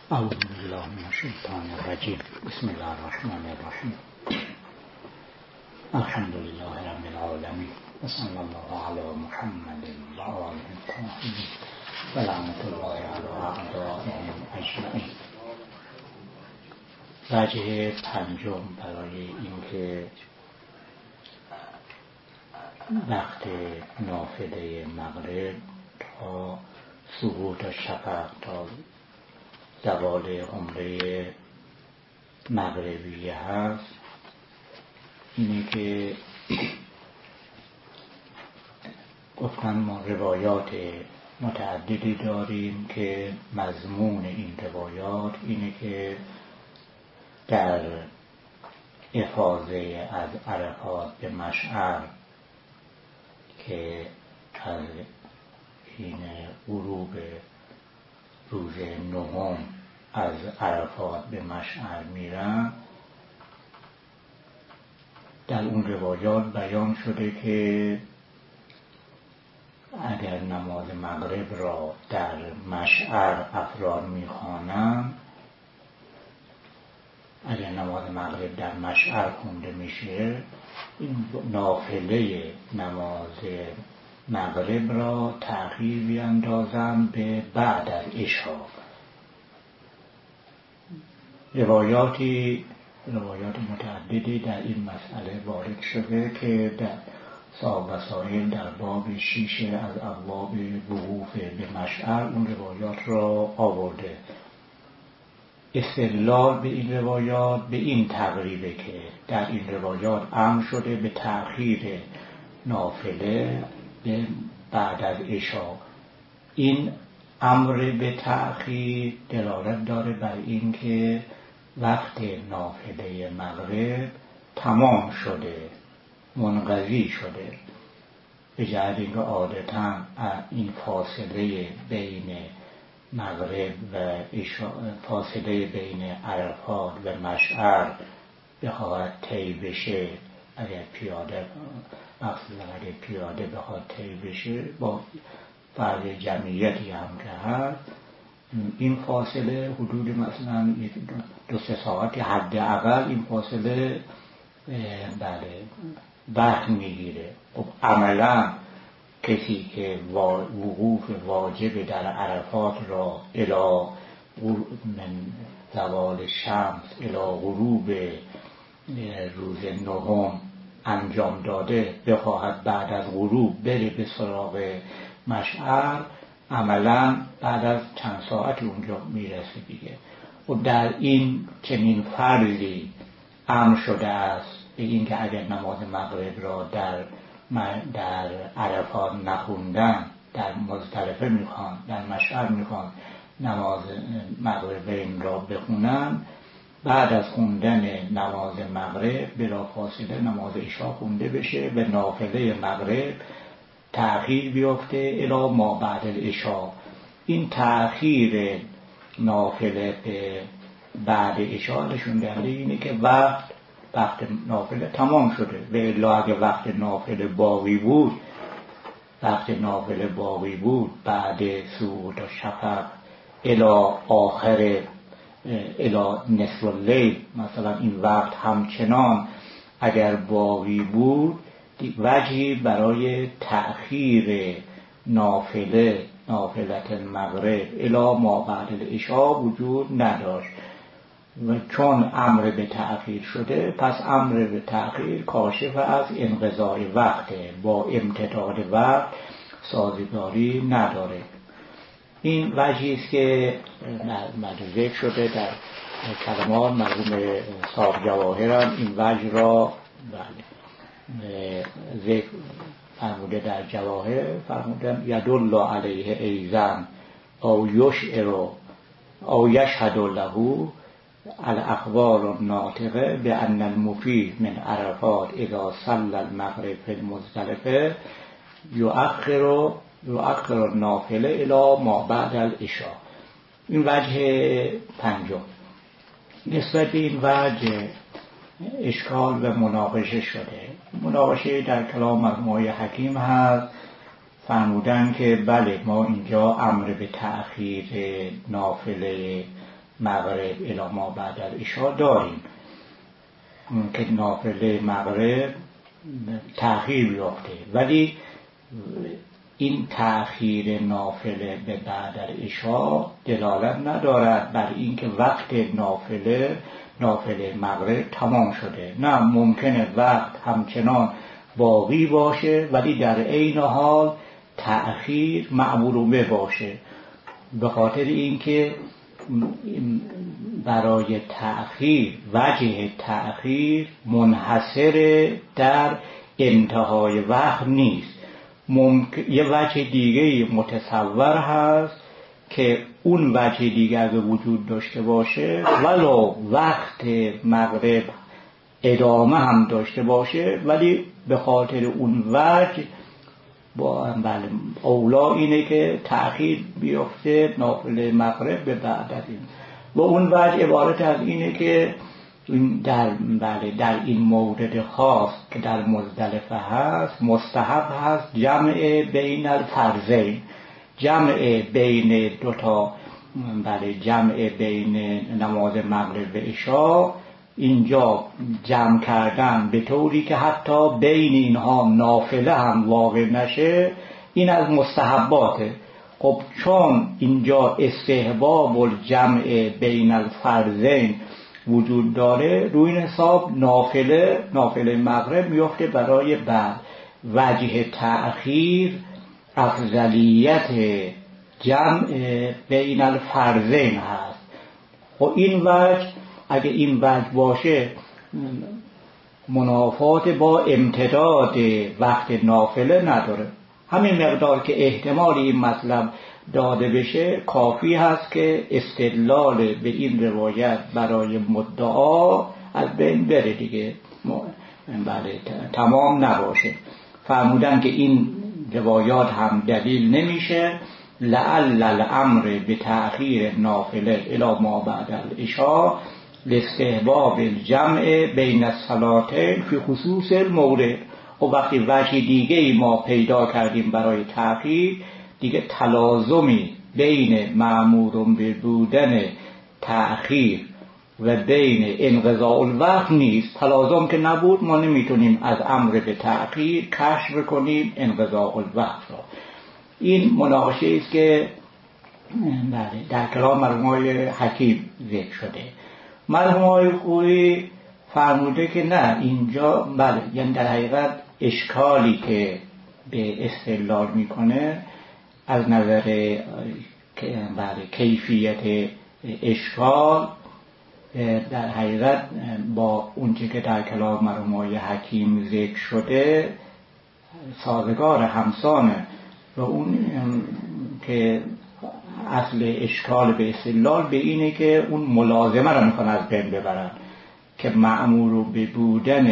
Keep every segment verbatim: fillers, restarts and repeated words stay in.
اعوذ بالله من الشیطان الرجیم. بسم الله الرحمن الرحیم. الحمد لله رب العالمین و صلی الله علی محمد و آله الطاهرین و لعنت الله علی اعدائهم اجمعین. وجه پنجم برای اینکه وقت نافله مغرب تا سقوط شفق تا زوال عمره مغربیه هست اینه که گفتن ما روایات متعددی داریم که مضمون این روایات اینه که در افاضه از عرفات به مشعر که از این غروب روز نهم از عرفات به مشعر میرن، در اون روایات بیان شده که اگر نماز مغرب را در مشعر افراد میخوانند، اگر نماز مغرب در مشعر خونده میشه، این نافله نماز مغرب را تأخیر بیندازم به بعد از عشا. روایاتی روایات متعددی در این مسئله وارد شده که در صاحب وسائل در باب شیشه از ابواب وقوف به مشعر اون روایات را آورده. استدلال به این روایات به این تقریبه که در این روایات امر شده به تأخیر نافله به بعد از عشا. این امر به تأخیر دلالت داره بر این که وقت نافله مغرب تمام شده، منقضی شده، به جهت اینکه عادتاً این فاصله بین مغرب و عشا، فاصله بین عرفات و مشعر بخواهد طی بشه، اگر پیاده مقصود اگر پیاده بخواد طی بشه با فرض جمعیتی هم که هست، این فاصله حدود مثلا دو سه ساعتی حداقل این فاصله بله وقت میگیره. خب عملا کسی که وقوف واجب در عرفات را الی من زوال شمس الی غروب روز نهم انجام داده بخواهد بعد از غروب بره به سراغ مشعر، عملا بعد از چند ساعت اونجا میرسه دیگه. و در این چنین فرضی امر شده است به این که اگر نماز مغرب را در در عرفات نخوندن، در مزدلفه میخوان، در مشعر میخوان نماز مغربین را بخونن، بعد از خوندن نماز مغرب بلافاصله نماز عشا خونده بشه، به نافله مغرب تأخیر بیفته الی ما بعد العشا. این تأخیر نافله به بعد عشا نشون دهنده اینه که وقت وقت نافله تمام شده. به الا اگه وقت نافله باقی بود وقت نافله باقی بود بعد سقوط شفق الی آخر الی نصف اللیل مثلا، این وقت همچنان اگر باقی بود، وجهی برای تأخیر نافله نافلت المغرب الی ما بعد العشا وجود نداشت. و چون امر به تأخیر شده، پس امر به تأخیر کاشف از انقضای وقت، با امتداد وقت سازگاری نداره. این وجهی است که ذکر شده در کلمات مرحوم صاحب جواهر هم این وجه را ذکر فرموده. در جواهر فرمودن یدل علیه ایزن او یشعر او یشهد له الاخبار الناطقه بان المفید من عرفات اذا صلى المغرب في المزدلفه یؤخر یؤخر النافله الی ما بعد العشاء. این وجه پنجم. نسبت به این وجه اشکال و مناقشه شده. مناقشه در کلام مرحوم حکیم هست فرمودن که بله ما اینجا امر به تأخیر نافله مغرب الی ما بعد العشاء داریم که نافله مغرب تأخیر یافته، ولی این تأخیر نافله به بعد العشاء دلالت ندارد بر اینکه وقت نافله نافله مغرب تمام شده. نه، ممکنه وقت همچنان باقی باشه ولی در عین حال تأخیر معمول باشه، به خاطر اینکه برای تأخیر وجه تأخیر منحصر در انتهای وقت نیست. ممکن یه وجه دیگه متصور هست که اون وجه دیگه اگه وجود داشته باشه ولو وقت مغرب ادامه هم داشته باشه، ولی به خاطر اون وجه با بله اولا اینه که تأخیر بیفته نافله مغرب به بعد از این. و اون وجه عبارت از اینه که در بله در این مورد خاص که در مزدلفه هست مستحب هست جمع بین الفرضین، جمع بین دوتا بله جمع بین نماز مغرب و عشاء، اینجا جمع کردن به طوری که حتی بین اینها نافله هم واقع نشه، این از مستحباته. خب چون اینجا استحباب الجمع بین الفرضین وجود داره، روی این حساب نافله نافله مغرب میفته برای بعد. وجه تأخیر افضلیت جمع بین الفرضین هست. و این وجه اگه این وجه باشه منافات با امتداد وقت نافله نداره. همین مقدار که احتمال این مطلب داده بشه کافی هست که استدلال به این روایت برای مدعا از بین بره دیگه، بله تمام نباشه. فرمودن که این روایات هم دلیل نمیشه، لعل الامر به تأخیر نافله الی ما بعد العشاء لاستحباب الجمع بین الصلاتین فی خصوص المورد. و وقتی وجه دیگه ما پیدا کردیم برای تأخیر، دیگه تلازمی بین مأمور به بودن تأخیر و بین انقضاء الوقت نیست. تلازم که نبود ما نمیتونیم از امر به تأخیر کشف کنیم انقضاء الوقت را. این مناقشه است که بله در کلام مرحوم حکیم ذکر شده. مرحوم خویی فرموده که نه، اینجا بله یعنی در حقیقت اشکالی که به استدلال میکنه از نظر بله کیفیت اشکال در حقیقت با اونچه که در کلام مرحوم حکیم ذکر شده سازگار همسانه. و اون که اصل اشکال به استدلال به اینه که اون ملازمه رو میخوان از بین ببرن که مأمور به بودن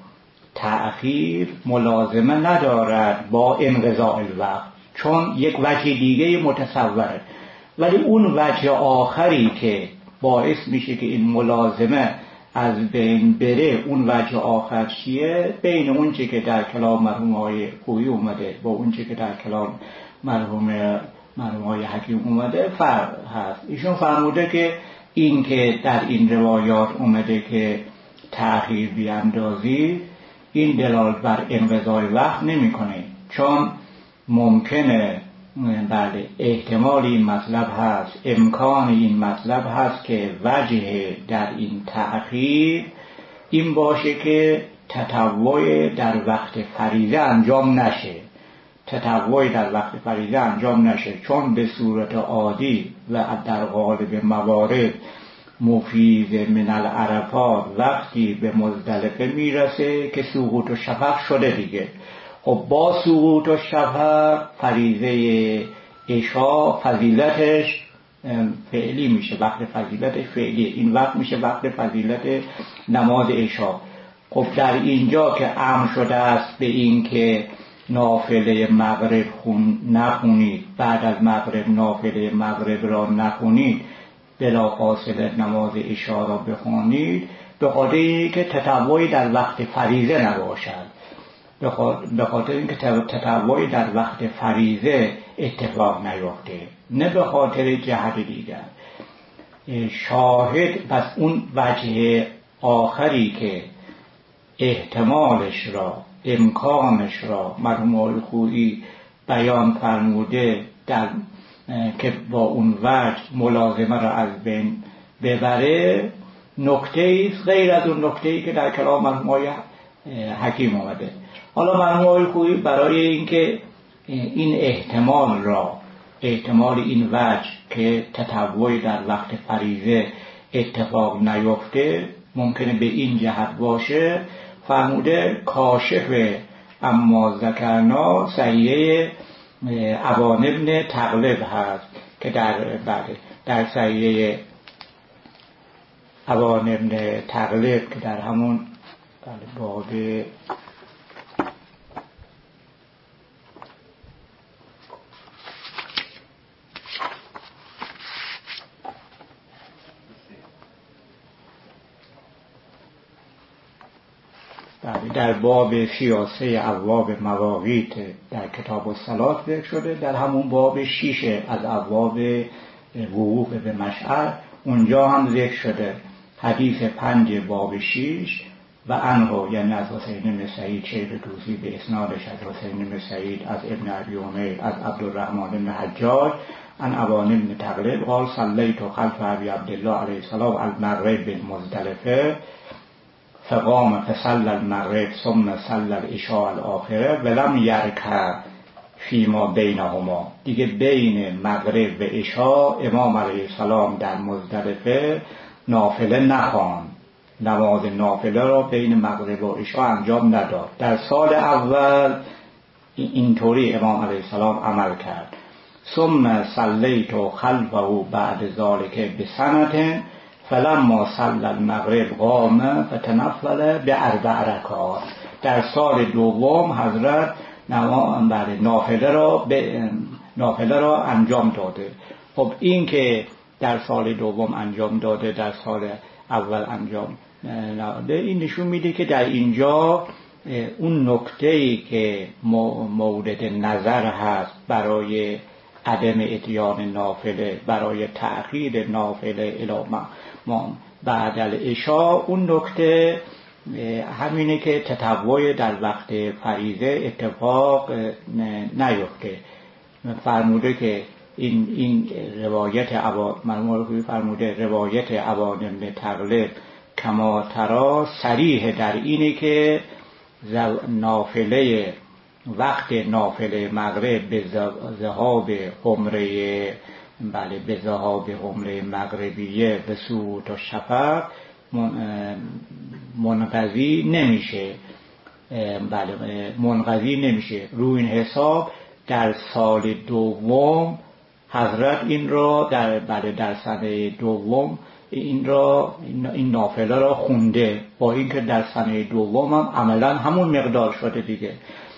تأخیر ملازمه ندارد با انقضاء الوقت، چون یک وجه دیگه متصوره. ولی اون وجه آخری که باعث میشه که این ملازمه از بین بره، اون وجه آخر چیه؟ بین اون چه که در کلام مرحوم های خویی اومده با اون چه که در کلام مرحوم مرحوم های حکیم اومده فرق هست. ایشون فرموده که این که در این روایات اومده که تأخیر بیاندازی، این دلالت بر انقضای وقت نمیکنه، چون ممکنه بله احتمال این مطلب هست، امکان این مطلب هست که وجه در این تأخیر این باشه که تطوع در وقت فریضه انجام نشه، تطوع در وقت فریضه انجام نشه، چون به صورت عادی و در غالب موارد مفیض من العرفات وقتی به مزدلفه میرسه که سقوط الشفق شده دیگه. خب با سقوط الشفق فریضه عشاء فضیلتش فعلی میشه، وقت فضیلتش فعلی، این وقت میشه وقت فضیلت نماز عشاء. خب در اینجا که امر شده است به این که نافله مغرب خون نخونید، بعد از مغرب نافله مغرب را نخونید، بلافاصله نماز عشاء را بخونید، به خاطر اینکه تطوعی در وقت فریضه نباشد، به خاطر اینکه تطوعی در وقت فریضه اتفاق نیفته، نه به خاطر جهت دیگر. شاهد پس اون وجه آخری که احتمالش را امکانش را مرحوم آقای خویی بیان فرموده در که با اون وجه ملازمه را از بین ببره نکته است غیر از اون نکته‌ای که در کلام مرحوم آقای حکیم آمده. حالا مرحوم آقای خویی برای اینکه این احتمال را احتمال این وجه که تطوع در وقت فریضه اتفاق نیفته ممکنه به این جهت باشه فرموده کاشف اما ذکرنا صحیحه ابان ابن تغلب هست که در بله در صحیحه ابان ابن تغلب که در همون بله باب در باب سیاسه ابواب مواقیت در کتاب الصلات ذکر شده، در همون باب شیش از ابواب وقوف به مشعر اونجا هم ذکر شده حدیث پنج باب شیش و عنه یعنی از حسین بن سعید شیخ طوسی به اسنادش از حسین بن سعید از ابن ابی امیر از عبدالرحمن بن حجاج عن ابان بن تغلب قال صلیت خلف ابی عبدالله علیه السلام المغرب بالمزدلفه فقام فصلى المغرب ثم صلى العشاء الاخره ولم يركع فيما بينهما. دیگه بین مغرب و عشاء امام علیه السلام در مزدلفه نافله نخواند، نماز نافله را بین مغرب و عشاء انجام نداد. در سال اول اینطوری امام علیه السلام عمل کرد. ثم صلیت خلفه بعد ذلك بسنة فلما صلى المغرب قام فتنفل باربع رکعات. در سال دوم حضرت نافله را به نافله را انجام داده. خب این که در سال دوم انجام داده در سال اول انجام داده این نشون میده که در اینجا اون نکته‌ای که مورد نظر هست برای عدم اتیان نافله، برای تأخیر نافله الی ما بعد العشاء، اون نکته همینه که تطوع در وقت فریضه اتفاق نیفته. فرموده که این این روایت ابا مرحوم فرموده روایت ابان بن تغلب کما ترا صریح در اینه که نافله وقت نافله مغرب به ذهاب حمره بله به ذهاب حمره مغربیه به سقوط و شفق منقضی نمیشه. بله منقضی نمیشه. روی این حساب در سال دوم حضرت این را در بله در سنه دوم این را این نافله را خونده، با اینکه در سنه دوم هم عملا همون مقدار شده دیگه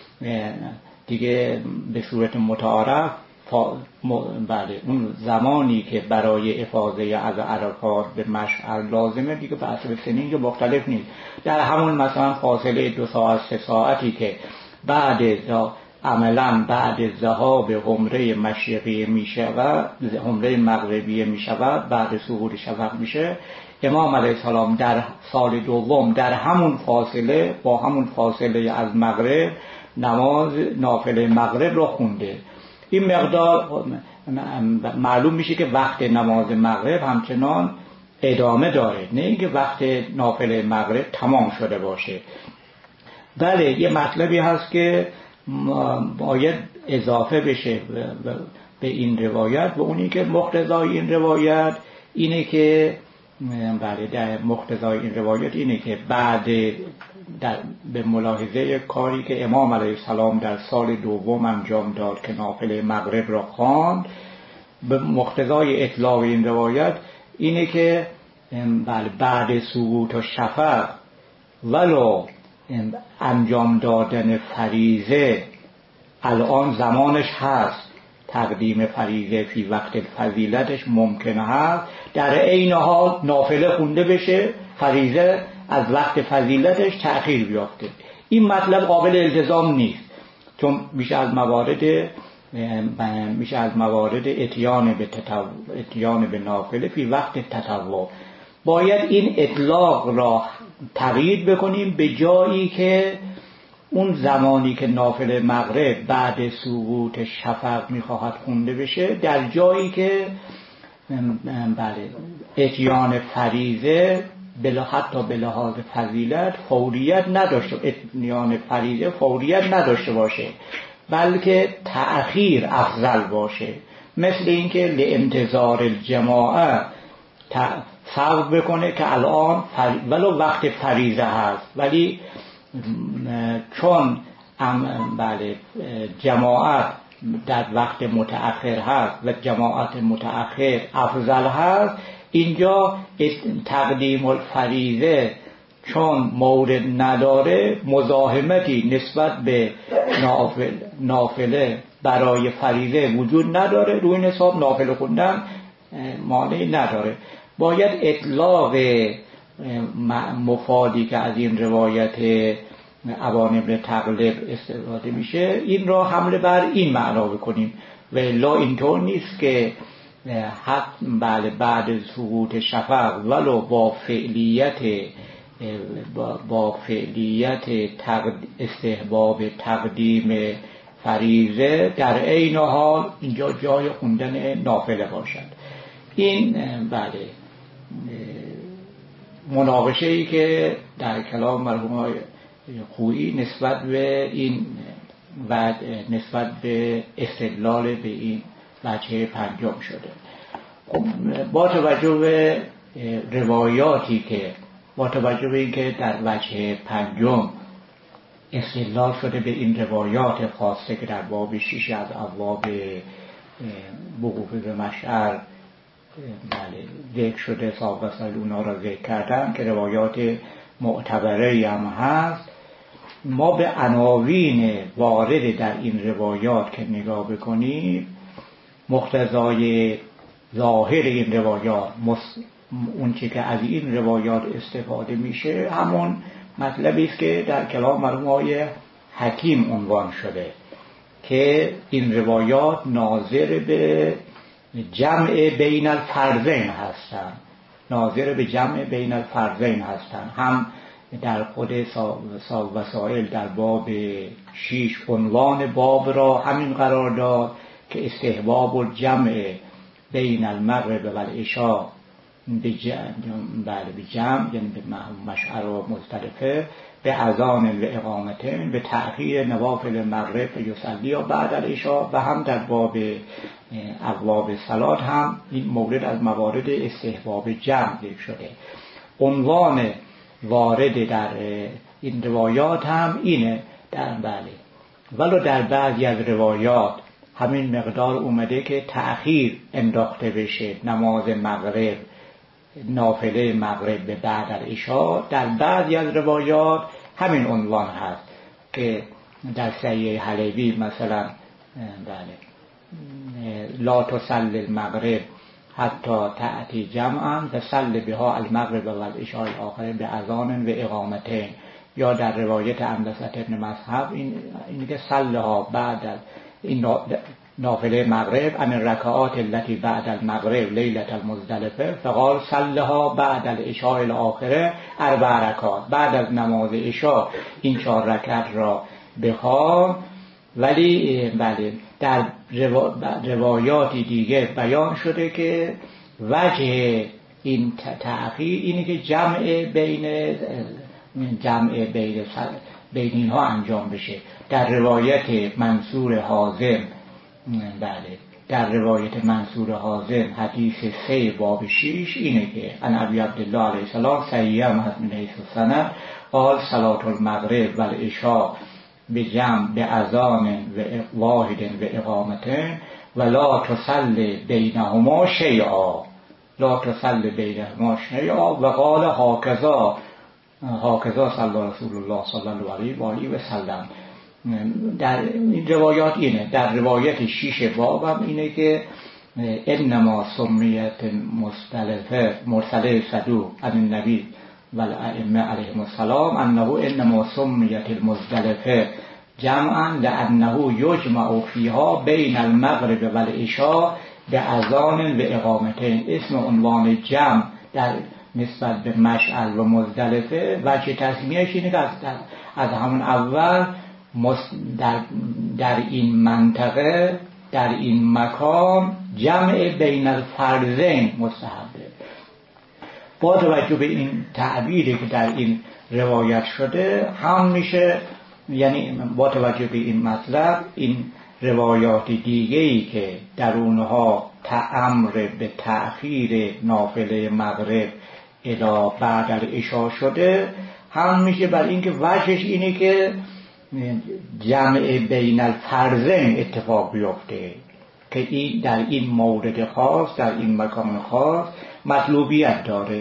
دیگه به صورت متعارف بله اون زمانی که برای افاضه از عرفات به مشعر لازمه دیگه به حسب سنین که مختلف نیست. در همون مثلا فاصله دو ساعت سه ساعتی که بعد عملا بعد ذهاب حمره مشرقی میشه و حمره مغربی میشه و بعد سقوط شفق میشه، امام علیه السلام در سال دوم در همون فاصله با همون فاصله از مغرب نماز نافله مغرب رو خونده. این مقدار معلوم میشه که وقت نماز مغرب همچنان ادامه داره، نه اینکه وقت نافله مغرب تمام شده باشه. بله یه مطلبی هست که باید اضافه بشه به این روایت و اونی که مقتضای این روایت اینه که بله در مقتضای این روایت اینه که بعد در به ملاحظه کاری که امام علیه السلام در سال دوم انجام داد که نافله مغرب را خواند، به مقتضای اطلاق این روایت اینه که بله بعد سقوط و شفق ولو انجام دادن فریضه الان زمانش هست، تقدیم فریضه فی وقت فضیلتش ممکنه هست، در عین حال نافله خونده بشه فریضه از وقت فضیلتش تأخیر بیافته. این مطلب قابل التزام نیست، چون بیش از موارد میشه از موارد اتیان به تطوع، اتیان به نافله فی وقت تطوع. باید این اطلاق را تغییر بکنیم به جایی که اون زمانی که نافله مغرب بعد سقوط شفق میخواهد خونده بشه، در جایی که بله اتیان فریضه بلا حتی به لحاظ فضیلت فوریت نداشته، اتیان فریضه فوریت نداشته باشه، بلکه تأخیر افضل باشه. مثل اینکه لانتظار الجماعه فرض بکنه که الان ولو وقت فریضه هست، ولی چون بله جماعت در وقت متأخر هست و جماعت متأخر افضل هست، اینجا تقدیم الفریضه چون مورد نداره، مزاحمتی نسبت به نافل نافله برای فریضه وجود نداره، روی حساب نافله خوندن مانعی نداره. باید اطلاق مفادی که از این روایت عوان ابن تغلب استفاده میشه این را حمله بر این معنا بکنیم، و الا اینطور نیست که حد بله بعد سقوط شفق ولو با فعلیت با فعلیت استحباب تقدیم فریضه در عین حال اینجا جای خوندن نافله باشد. این بله مناقشه ای که در کلام مرحوم های خویی نسبت به این و نسبت به استدلال به این وجه پنجم شده. با توجه به روایاتی که با توجه به اینکه در وجه پنجم استدلال شده به این روایات خاصه که در باب شیش از ابواب وقوف به مشعر بله ذکر شده، صاحب وسائل اونا را ذکر کردن که روایات معتبره هم هست، ما به عناوین وارد در این روایات که نگاه بکنیم، مقتضای ظاهر این روایات اون چی که از این روایات استفاده میشه همون مطلبی است که در کلام مرحوم های حکیم عنوان شده که این روایات ناظر به جمع بین الفرضین هستند، ناظر به جمع بین الفرضین هستند. هم در خود صاحب وسائل در باب شیش عنوان باب را همین قرار داد که استحباب الجمع بین المغرب و العشاء به جمع، یعنی به مشعر و مزدلفه، به اذان و اقامتین، به تأخیر نوافل مغرب یصلی و بعد العشاء، و هم در باب ابواب صلات هم این مورد از موارد استحباب جمع ذکر شده. عنوان وارد در این روایات هم اینه در بله ولو در بعضی از روایات همین مقدار اومده که تأخیر انداخته بشه نماز مغرب، نافله مغرب به بعد العشاء. در بعضی از روایات همین عنوان هست که در صحیح حلیبی مثلا بله لا تصلی المغرب حتی تأتی جمعا فصل بها المغرب و العشاء الاخر به اذان و اقامتین، یا در روایت اندست ابن مصحف این اینی که صلها بعد این نافله مغرب ان الرکعات التي بعد المغرب لیلة المزدلفه فقال صلها بعد العشاء الاخره اربع رکعات، بعد از نماز عشاء این چهار رکعت را بخوان. ولی بله در روایاتی دیگه بیان شده که وجه این تأخیر اینه که جمع بین جمع بین بین اینها انجام بشه. در روایت منصور حازم بله در روایت منصور حازم حدیث سه باب شیش اینه که ان ابی عبدالله علیه السلام صحیحم هست من حیث السند قال صلاة المغرب و العشاء به جمع به اذان و واحد و اقامتین و لا تصلی بینهما شیئا، لا تصلی بینهما شیئا و قال هاکذا هاکذا صلی رسول الله صلی الله علیه و آله و سلم. در این روایات اینه، در روایت شیش باب هم اینه که انما سمیت مختلفه مرسله صدوق عن النبی و الائمه علیهم السلام انه انما سمیت المزدلفه جمعا لانه یجمع فیها بین المغرب و العشاء به اذان و اقامتین. اسم عنوان جمع در نسبت به مشعل و مزدلفه وجه تسمیهش اینه که از, از همون اول در, در این منطقه در این مکان جمع بین الفرضین مستحبه. با توجه به این تعبیری که در این روایت شده هم میشه، یعنی با توجه به این مطلب این روایات دیگه‌ای که در اونها امر به تأخیر نافله مغرب الی بعد العشاء شده هم میشه بر اینکه وجهش اینه که جمع بین الفرضین اتفاق بیفته که این در این مورد خاص در این مکان خاص مطلوبیت داره.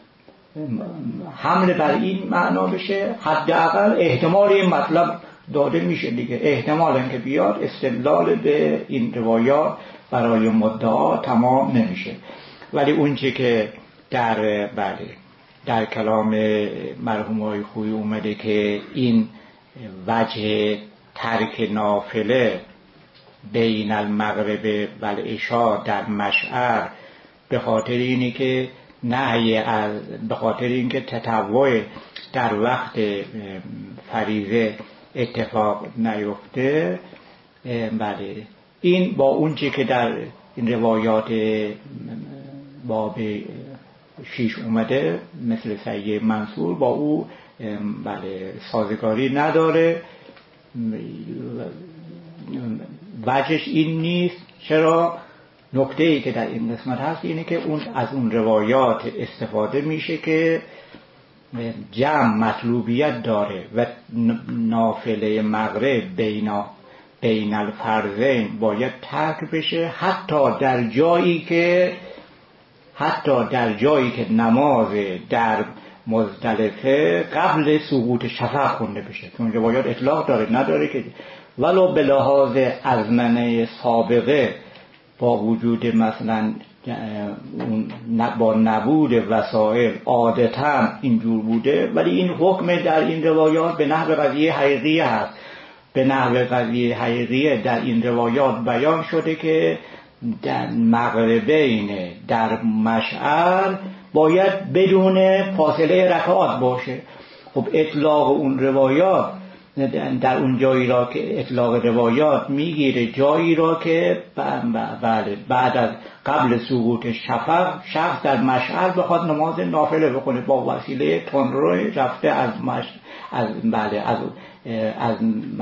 حمل بر این معنا بشه حداقل احتمال این مطلب داده میشه دیگه، احتمال اینکه بیاد استدلال به این روایات برای مدعا تمام نمیشه. ولی اون چی که در بله در کلام مرحومای خویی اومده که این وجه ترک نافله بین المغرب و العشاء در مشعر به خاطر اینی که نهی از به خاطر اینکه تطوع در وقت فریضه اتفاق نیفته، بله این با اون چی که در این روایات باب شیش اومده مثل سیه منصور با او بله سازگاری نداره. وجهش این نیست. چرا؟ نکته ای که در این قسمت هست اینه که اون از اون روایات استفاده میشه که جمع مطلوبیت داره و نافله مغرب بین بین الفرضین باید ترک بشه حتی در جایی که حتی در جایی که نماز در مزدلفه قبل سقوط شفق خونده بشه. چون روایات اطلاق داره نداره که ولو به لحاظ ازمنه سابقه با وجود مثلا با نبود وسائل عادتا اینجور بوده، ولی این حکم در این روایات به نحو قضیه حقیقی هست. به نحو قضیه حقیقی در این روایات بیان شده که در مغربین در مشعر باید بدون فاصله رکعات باشه. خب اطلاق اون روایات در اون جایی را که اطلاق روایات میگیره جایی را که بله بعد از قبل سقوط شفق شخص در مشعر بخواد نماز نافله بخونه با وسیله تندروی رفته از مش از بله از از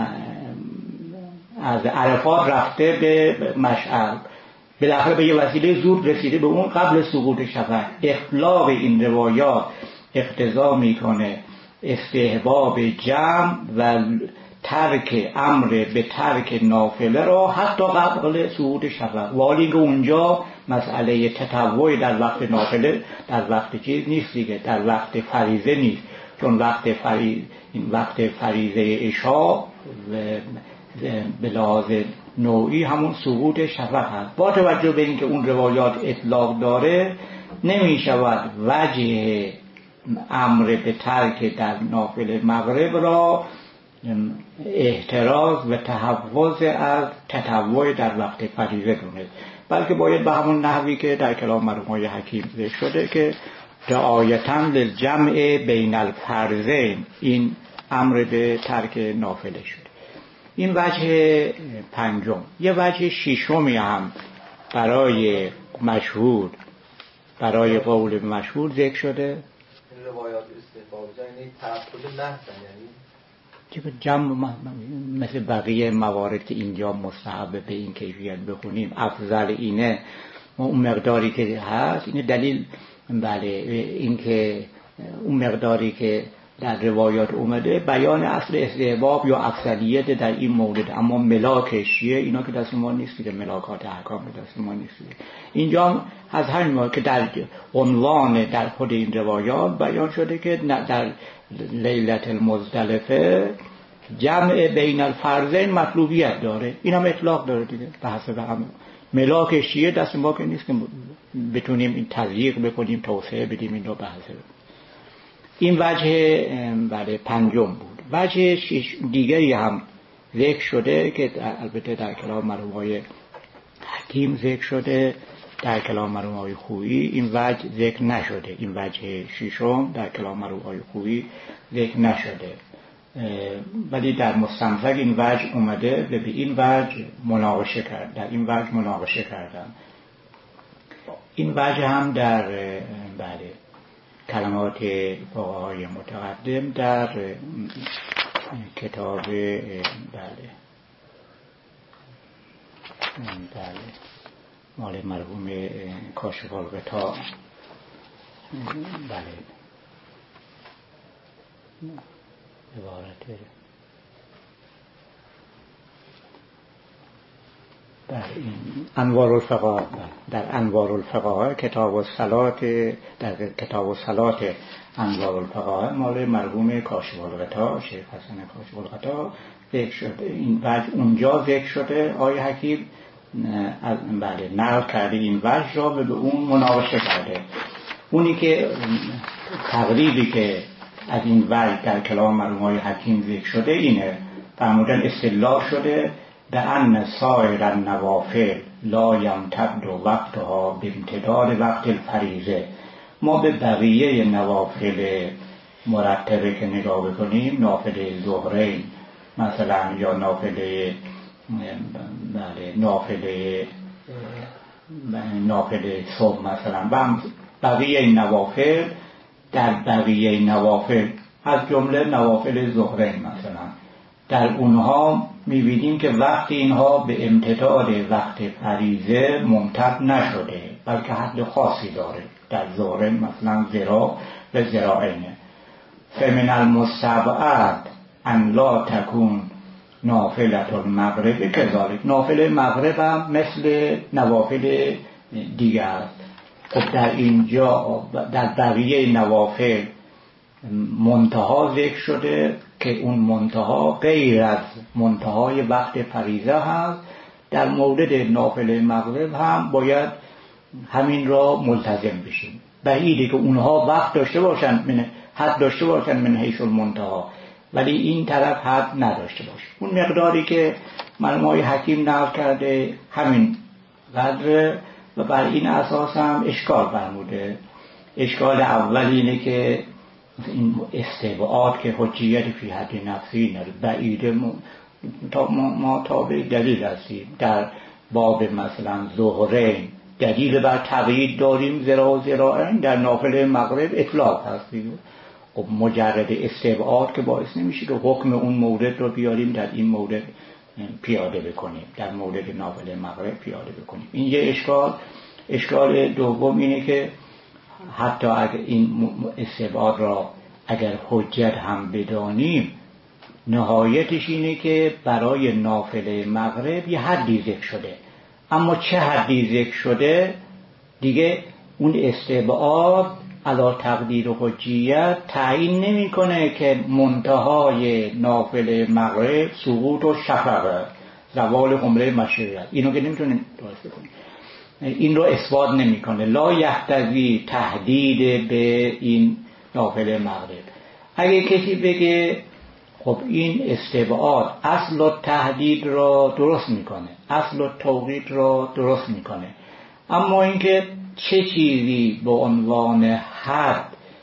از عرفات رفته به مشعر، بالاخره به یه وسیله زود رسیده به اون قبل سقوط شفق. اطلاق این روایات اقتضا میکنه استحباب جمع و ترک امر به ترک نافله را حتی قبل سقوط شفق، ولی که اونجا مسئله تطوع در وقت نافله در وقت چیز نیست دیگه، در وقت فریضه نیست، چون وقت فریضه این وقت فریضه عشاء به لحاظ نوعی همون سقوط شفق هست. با توجه به اینکه اون روایات اطلاق داره نمی شود وجه امر به ترک در نافله مغرب را احتراز و تحفظ از تطوع در وقت فریضه دونست، بلکه باید به همون نحوی که در کلام مرحوم حکیم ذکر شده که رعایتاً للجمع بین الفرضین این امر به ترک نافله شده. این وجه پنجم. یه وجه ششمی هم برای مشهور برای قول مشهور ذکر شده. روایات استحباب یعنی تعبد نحسن، یعنی جمع مثل بقیه موارد که اینجا مستحب به این کیفیت بخونیم افضل اینه اون مقداری که هست. این دلیل بله این که اون مقداری که در روایات اومده بیان اصل استحباب یا افضلیت در این مورد، اما ملاکش چیه اینا که دست ما نیست که ملاکات احکام دست ما نیست. اینجا از همین که در عنوان در خود این روایات بیان شده که در لیلت المزدلفه جمع بین الفرضین مطلوبیت داره، این هم اطلاق داره دیگه به حسب هم ملاکش چیه دست ما که نیست که بتونیم این تضییق بکنیم توسعه بدیم این رو به حسب. این وجه بله پنجم بود. وجه شش دیگری هم ذکر شده که البته در کلام مرحوم آقای حکیم ذکر شده، در کلام مرحوم آقای خویی این وجه ذکر نشده. این وجه ششم در کلام مرحوم آقای خویی ذکر نشده، ولی در مستمسک این وجه اومده و به این وجه مناقشه کرد، در این وجه مناقشه کردم. این وجه هم در بله کلمات فقهای متقدم در کتاب بله بله مال مرحوم کاشف الغطا بله عبارت در این انوار الفقه، در انوار الفقه کتاب الصلات، در کتاب الصلات انوار الفقه مال مرحوم کاشف الغطا شیخ حسن کاشف الغطا ذکر شده. این وجه اونجا ذکر شده. آقای حکیم بله نقل کرده این وجه را و به اون مناقشه کرده. اونی که تقریبی که از این وجه در کلام مرحوم آقای حکیم ذکر شده اینه، فرمودن استدلال شده به ان سایر النوافل لا یمتد وقتها به امتداد وقت الفریضه. ما به بقیه نوافل مرتبه که نگاه بکنیم، نافله ظهرین مثلا یا نافله بله نافله نافله صبح مثلا و بقیه نوافل، در بقیه نوافل از جمله نوافل ظهرین مثلا، در اونها می‌بینیم که وقت اینها به امتداد وقت فریضه ممتد نشده، بلکه حد خاصی داره. در ظهر مثلا ذراع و ذراعین. فمن المستبعد ان لا تکون نافلة المغرب کذالک. نافله مغرب هم مثل نوافل دیگه است. خب در اینجا در بقیه نوافل منتها ذکر شده که اون منتها غیر از منتهای وقت فریضه هست. در مورد نافله مغرب هم باید همین را ملتزم بشیم. بعیده که اونها وقت داشته باشن، من حد داشته باشن من حیث المنتها، ولی این طرف حد نداشته باشه. اون مقداری که مرحوم آقای حکیم نقل کرده همین قدر و بر این اساس هم اشکال فرموده. اشکال اول اینه که این استبعاد که حجیت فی حد نفسی نره، بعیده تا ما, ما تابع دلیل هستیم. در باب مثلا ظهرین دلیل بر تقیید داریم، ذراع ذراعین، در نافله مغرب اطلاق هستیم. خب مجرد استبعاد که باعث نمیشه که حکم اون مورد رو بیاریم در این مورد پیاده بکنیم، در مورد نافله مغرب پیاده بکنیم. این یه اشکال. اشکال دوم اینه که حتی اگر این استبعاد را اگر حجت هم بدانیم، نهایتش اینه که برای نافله مغرب یه حدی ذکر شده، اما چه حدی ذکر شده دیگه اون استبعاد علی تقدیر و حجیت تعیین نمیکنه که منتهای نافله مغرب سقوط و شفقه، زوال خمره مشریعت. اینو که نمیتونیم درست کنیم، این رو اثبات نمیکنه. لا یحتوی تحدید به این نافله مغرب. اگه کسی بگه خب این استبعاد اصل و تحدید را درست میکنه، اصل و توقیت را درست میکنه، اما اینکه چه چیزی به عنوان حد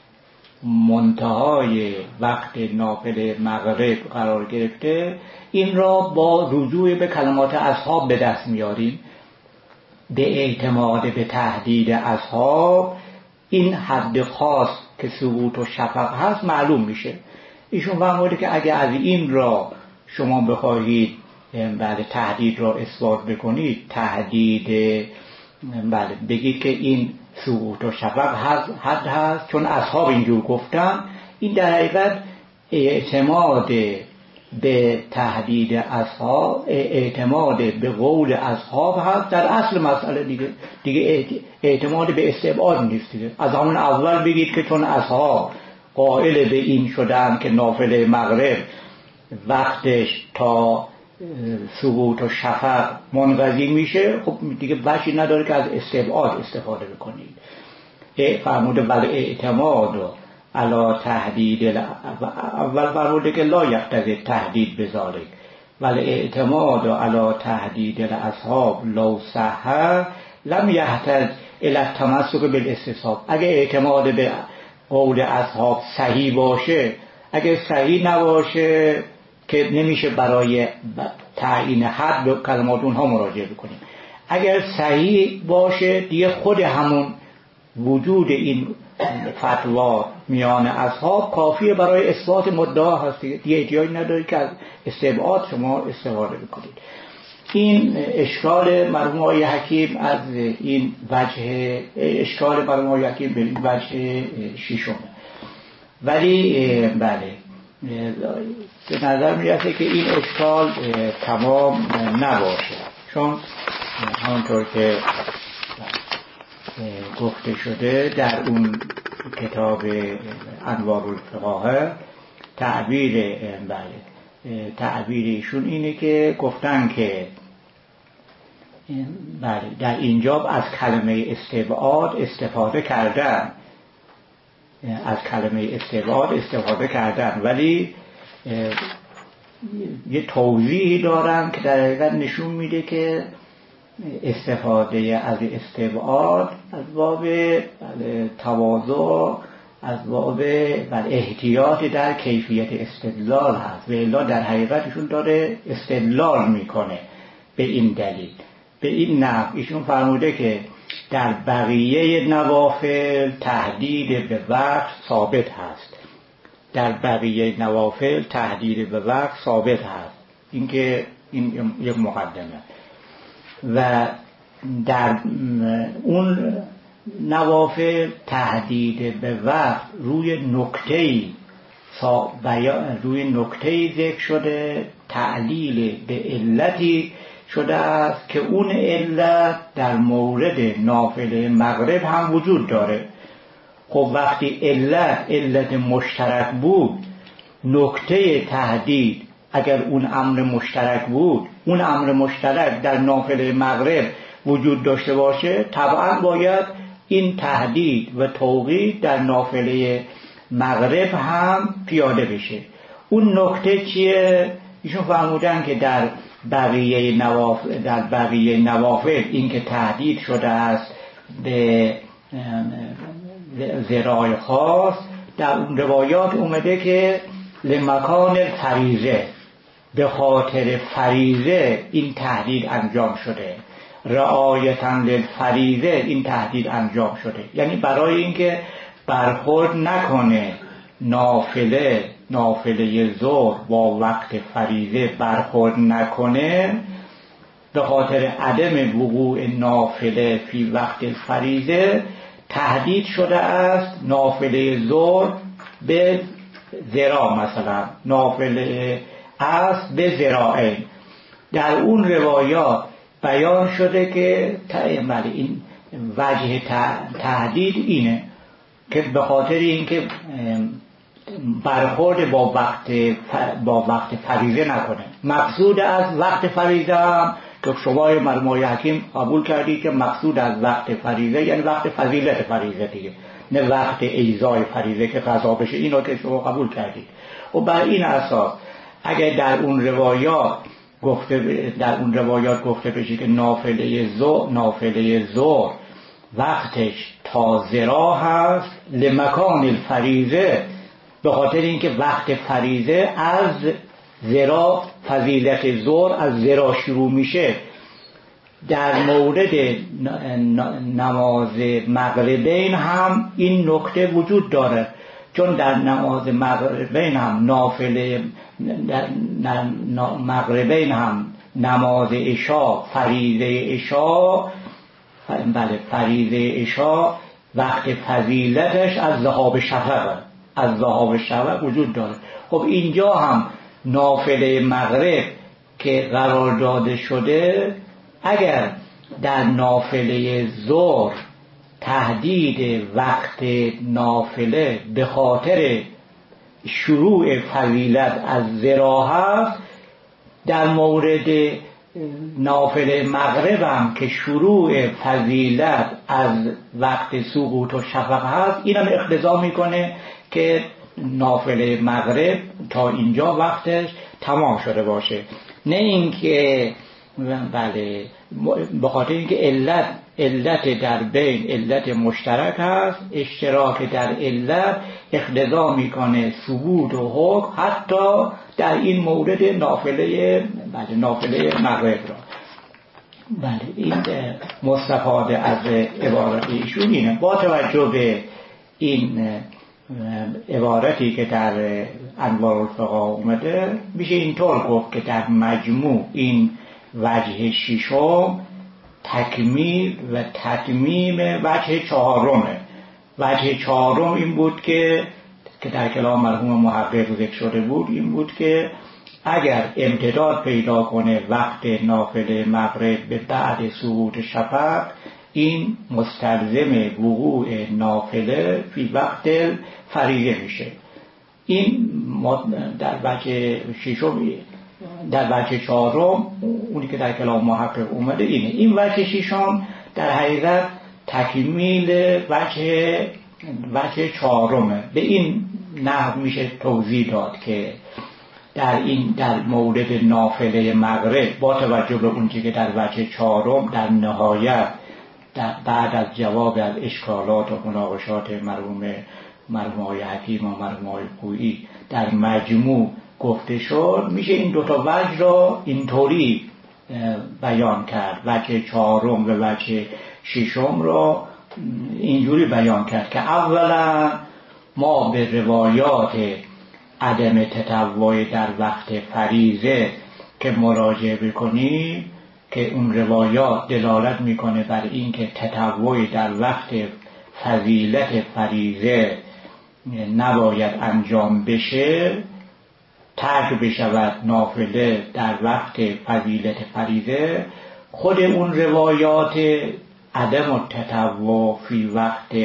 منتهای وقت نافله مغرب قرار گرفته، این را با رجوع به کلمات اصحاب به دست میاریم. به اعتماد به تحدید اصحاب این حد خاص که سقوط و شفق هست معلوم میشه. ایشون فرموده که اگه از این را شما بخواهید بعد تحدید را اثبات بکنید، تحدید بله بگید که این سقوط و شفق حد هست چون اصحاب اینجور گفتن، این در حقیقت اعتماد به تحدید اصحاب، اعتماد به قول اصحاب هست در اصل مسئله. دیگه دیگه اعتماد به استبعاد نیست دیگه. از همون اول بگید که چون اصحاب قائل به این شدن که نافله مغرب وقتش تا سقوط و شفق منقضی میشه، خب دیگه وجهی نداره که از استبعاد استفاده بکنید. فرموده بل اعتماد و علا تحدید اول فرموده که لا یقتضی تحدید بذالک، ولی اعتماد علی تهدید الاصحاب لو صح لم یحتاج الی التمسک بالاستصحاب. اگه اعتماد به قول اصحاب صحیح باشه، اگه صحیح نباشه که نمیشه برای تعیین حد به کلمات اونها مراجعه بکنیم. اگر صحیح باشه دیگه خود همون وجود این فتوا میان اصحاب کافیه برای اثبات مدعا هست، دیگه احتیاج نداره که از استبعاد شما استفاده بکنید. این اشکال مرحوم آقای حکیم از این وجه، اشکال مرحوم آقای حکیم به این وجه ششم. ولی بله به نظر میرسه که این اشکال تمام نباشه، چون همونطور که گفته شده در اون کتاب انوار الفقاهه تعبیر بله تعبیر ایشون اینه که گفتن که بله در اینجا از کلمه استبعاد استفاده کردن، از کلمه استبعاد استفاده کردن ولی یه توضیحی دارن که در حقیقت نشون میده که استفاده از استبعاد از باب تواضع، از باب احتیاط در کیفیت استدلال هست و الا در حقیقتشون داره استدلال میکنه به این دلیل، به این نحو. ایشون فرموده که در بقیه نوافل تهدید به وقت ثابت هست، در بقیه نوافل تهدید به وقت ثابت هست. این که این یک مقدمه. و در اون نوافل تهدید به وقت روی نکته‌ای روی نکته‌ای ذکر شده، تعلیل به علتی شده است که اون علت در مورد نافله مغرب هم وجود داره. خب وقتی علت علت مشترک بود، نکته تهدید اگر اون امر مشترک بود، اون امر مشترک در نافله مغرب وجود داشته باشه، طبعا باید این تهدید و توقیت در نافله مغرب هم پیاده بشه. اون نکته چیه؟ ایشون فرمودن که در بقیه نوافل در بقیه نوافل این که تهدید شده است به ذرای خاص، در اون روایات اومده که لمکان فریضه، به خاطر فریضه این تهدید انجام شده، رعایتاً للفریضه این تهدید انجام شده. یعنی برای اینکه برخورد نکنه نافله نافله ظهر با وقت فریضه برخورد نکنه، به خاطر عدم وقوع نافله فی وقت فریضه تهدید شده است نافله ظهر به ذراع، مثلا نافله عصر به ذراعین. در اون روایات بیان شده که تعمل این وجه تهدید اینه که به خاطر اینکه برخورد با وقت با وقت فریضه نکنه. مقصود از وقت فریضه هم که شما مرمای حکیم قبول کردید که مقصود از وقت فریضه یعنی وقت فضیلت فریضه دیگه، نه وقت ایذای فریضه که قضا بشه. اینو که شما قبول کردید و بر این اساس اگر در اون روایات گفته در اون روایات گفته بشه که نافله ظهر نافله ظهر وقتش تا ذراع هست لمکان الفریضه، به خاطر اینکه وقت فریضه از ذراع، فضیلت ظهر از ذراع شروع میشه. در مورد نماز مغربین هم این نکته وجود داره، چون در نماز مغربین هم نافله در مغربین هم نماز عشا فریضه عشا بله فریضه عشا وقت فضیلتش از ذهاب شفق از ذهاب شفق وجود داره. خب اینجا هم نافله مغرب که قرار داده شده، اگر در نافله ظهر تهدید وقت نافله به خاطر شروع فضیلت از ذراع هست، در مورد نافله مغرب هم که شروع فضیلت از وقت سقوط و شفق هست، اینم اقتضا میکنه که نافله مغرب تا اینجا وقتش تمام شده باشه، نه اینکه بله به خاطر اینکه علت علت در بین علت مشترک هست، اشتراک در علت اقتضا میکنه ثبوت و حکم حتی در این مورد نافله بله نافله مغرب را. بله این مستفاده از عبارت ایشون اینه. با توجه به این عبارتی که در انوار الفقه اومده میشه اینطور گفت که در مجموع این وجه ششم تکمیل و تتمیم وجه چهارمه. وجه چهارم این بود که که در کلام مرحوم محقق ذکر شده بود، این بود که اگر امتداد پیدا کنه وقت نافله مغرب به بعد سقوط شفق، این مستلزم وقوع نافله فی وقت فریضه میشه. این در وجه ششم، در وجه چهارم اونی که در کلام محقق اومده اینه. این وجه ششم در حقیقت تکمیل وجه وجه چهارمه. به این نحو میشه توضیح داد که در این در مورد نافله مغرب با توجه به اون که در وجه چهارم در نهایت در بعد از جواب از اشکالات و مناقشات مرحوم مرحوم حکیم و مرحوم خویی در مجموع گفته شد، میشه این دوتا وجه را اینطوری بیان کرد. وجه چهارم و وجه ششم را اینجوری بیان کرد که اولا ما به روایات عدم تطوع در وقت فریضه که مراجعه بکنیم که اون روایات دلالت میکنه بر این که تطوع در وقت فضیلت فریضه نباید انجام بشه، ترک بشود نافله در وقت فضیلت فریضه. خود اون روایات عدم التطوع فی وقت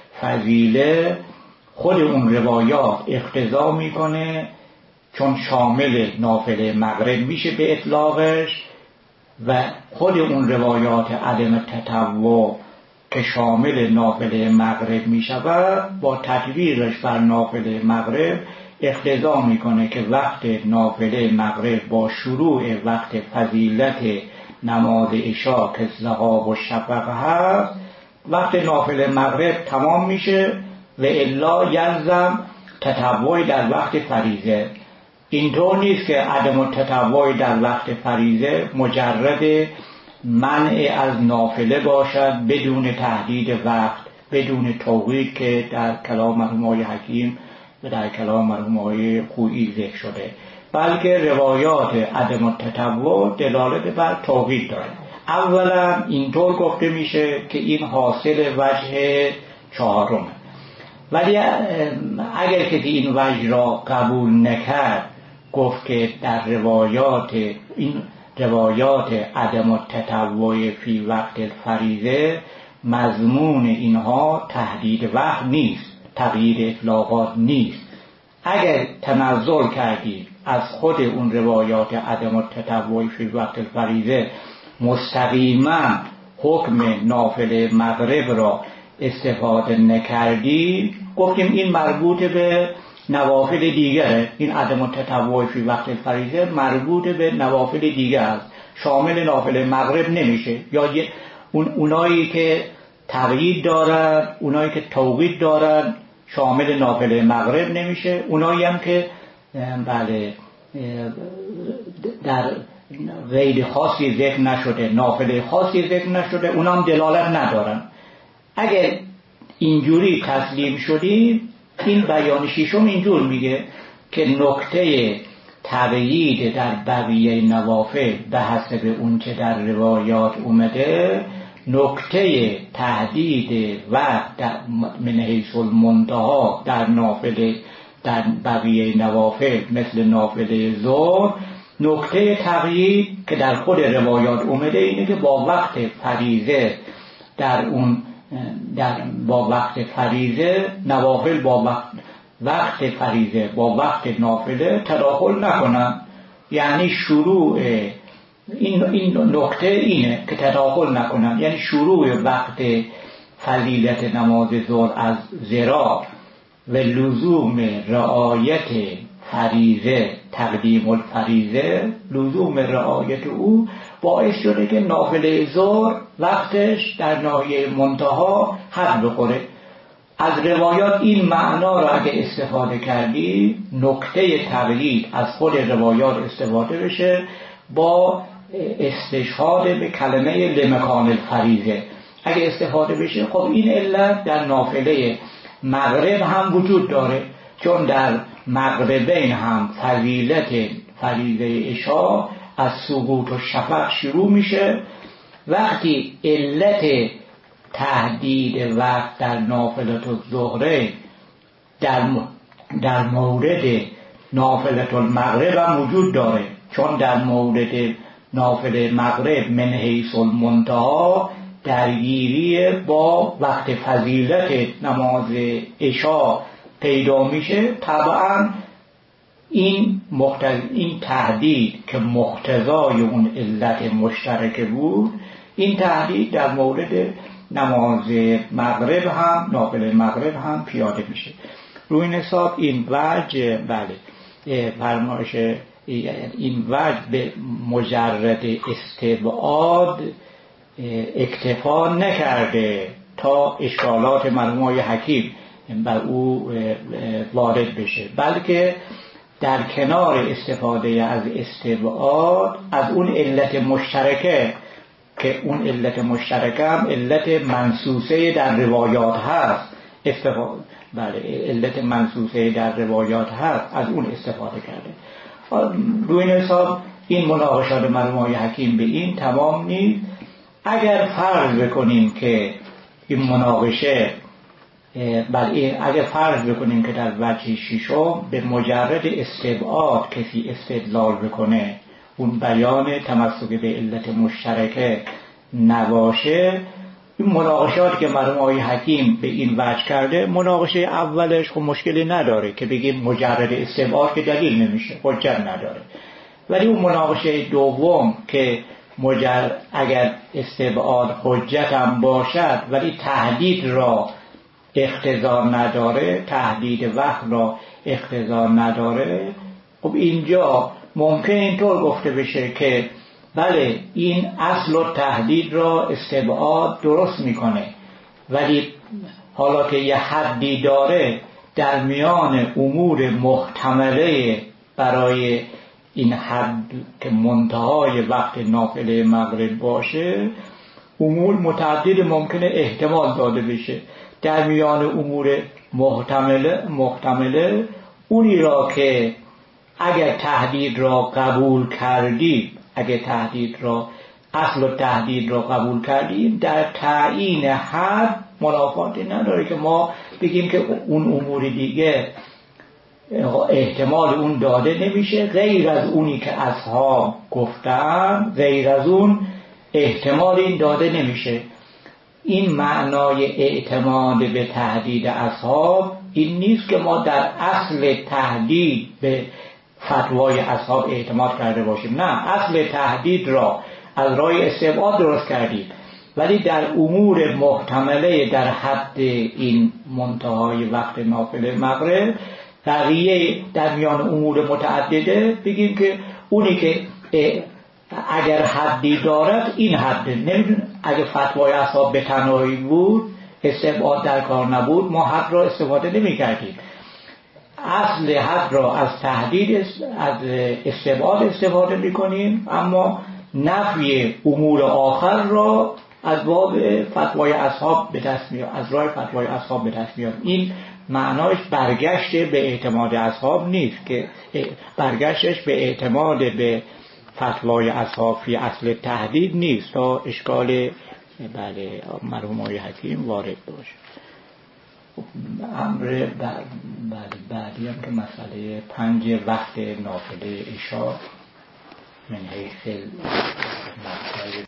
فضیله، خود اون روایات اقتضا میکنه چون شامل نافله مغرب میشه به اطلاقش، و خود اون روایات عدم تطوع که شامل نافله مغرب میشود با تطبیقش بر نافله مغرب اقتضا میکنه که وقت نافله مغرب با شروع وقت فضیلت نماز عشا که ذهاب و شفق هست، وقت نافله مغرب تمام میشه و الا یلزم تطوع در وقت فریضه. اینطور نیست که عدم التطوع در وقت فریضه مجرد منع از نافله باشد بدون تحدید وقت، بدون توقیت که در کلام مرحوم حکیم و در کلام مرحوم خویی ذکر شده، بلکه روایات عدم التطوع دلالت بر توقیت دارد. اولا اینطور گفته میشه که این حاصل وجه چهارمه، ولی اگر کسی این وجه را قبول نکرد، گفت که در روایات این روایات عدم التطوع فی وقت فریضه مضمون اینها تحدید وقت نیست، تغییر اطلاقات نیست. اگر تنزل کردید از خود اون روایات عدم التطوع فی وقت فریضه مستقیما حکم نافله مغرب را استفاده نکردید، گفتیم این مربوط به نوافل دیگره. این عدم التطوع فی وقت فریضه مربوط به نوافل دیگه است، شامل نافله مغرب نمیشه. یا اون اونایی که تقیید دارن، اونایی که توقیت دارن شامل نافله مغرب نمیشه. اونایی هم که بله در غیر خاصی ذکر نشده، نافله خاصی ذکر نشده، اونا هم دلالت ندارن. اگر اینجوری تسلیم شدید، این بیان ششم اینجور میگه که نکته تقیید در بقیه نوافل به حسب اون که در روایات اومده، نکته تحدید وقت من حیث المنتها در نافل در بقیه نوافل مثل نافله ظهر، نکته تقیید که در خود روایات اومده اینه که با وقت فریضه در اون در با وقت فریضه نوافل با وقت وقت فریضه با وقت نافله تداخل نکنن. یعنی شروع این این نکته اینه که تداخل نکنن، یعنی شروع وقت فضیلت نماز ظهر از ذرا و لزوم رعایت فریضه تقدیم الفریضه، لزوم رعایت او باعث شده که نافله ظهر وقتش در ناحیه منتها حد بخوره. از روایات این معنا را اگه استفاده کردی، نکته تقلید از خود روایات استفاده بشه با استشهاد به کلمه لمکان الفریضه. اگه استفاده بشه خب این علت در نافله مغرب هم وجود داره، چون در مغربین هم فضیلت فریضه عشا از سقوط و شفق شروع میشه. وقتی علت تهدید وقت در نافلة الظهر در در مورد نافلة المغرب هم وجود داره، چون در مورد نافله مغرب من حیث المنتها درگیری با وقت فضیلت نماز عشا پیدا میشه. طبعا این مقتض... این تهدید که مقتضای اون علت مشترک بود، این تهدید در مورد نماز مغرب هم نافله مغرب هم پیاده میشه. روی این حساب این وجه بله فرمایش این وجه به مجرد استبعاد اکتفا نکرده تا اشکالات مرحوم حکیم بر او وارد بشه، بلکه در کنار استفاده از استبعاد از اون علت مشترکه که اون علت مشترکه هم علت منصوصه در روایات هست استفاده بله علت منصوصه در روایات هست از اون استفاده کرده. روی این حساب این مناقشات مرحوم حکیم به این تمام نیست. اگر فرض بکنیم که این مناقشه بله اگر فرض بکنیم که در وجه ششم به مجرد استبعاد کسی استدلال بکنه، اون بیان تمسک به علت مشترکه نباشه، این مناقشات که مرحوم حکیم به این وجه کرده، مناقشه اولش خب مشکلی نداره که بگیم مجرد استبعاد که دلیل نمیشه، حجت نداره. ولی اون مناقشه دوم که مجرد اگر استبعاد حجت هم باشد ولی تهدید را اقتضا نداره، تهدید وقت را اقتضا نداره، خب اینجا ممکن اینطور گفته بشه که بله این اصل و تهدید را استبعاد درست میکنه، ولی حالا که یه حدی داره در میان امور محتمله برای این حد که منتهای وقت نافله مغرب باشه، امور متعدد ممکنه احتمال داده بشه. در میان امور محتمله محتمله اونی را که اگر تهدید را قبول کردی، اگر تهدید را اصل و تهدید را قبول کردیم، در تعیین حد منافاتی نداره که ما بگیم که اون امور دیگه احتمال اون داده نمیشه، غیر از اونی که اصحاب گفتن غیر از اون احتمال این داده نمیشه. این معنای اعتماد به تهدید اصحاب این نیست که ما در اصل تهدید به فتوای اصحاب اعتماد کرده باشیم، نه، اصل تهدید را از راه استبعاد درست کردیم، ولی در امور محتمله در حد این منتهای وقت نافله مغرب بقیه در میان امور متعدده بگیم که اونی که اگر حدی دارد این حد، نمیدونه اگر فتوای اصحاب به تنهایی بود استبعاد در کار نبود ما حد را استفاده نمی کردیم. اصل حد را از تهدید از استبعاد استفاده می کنیم، اما نفی امور آخر را از باب فتوای اصحاب به دست میاد، از راه فتوای اصحاب به دست میاد. این معناش برگشت به اعتماد اصحاب نیست، که برگشتش به اعتماد به فتوای اصحاب فی اصل تهدید نیست تا اشکال بله مرحوم آقای حکیم وارد باشه. امر بعد بعدی هم که مسئله پنج وقت نافله عشا من حیث